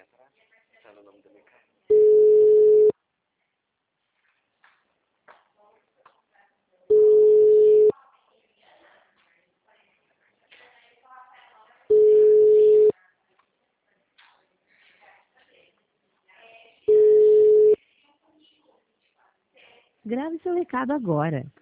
atrás. Está no nome da minha casa. Grave seu recado agora.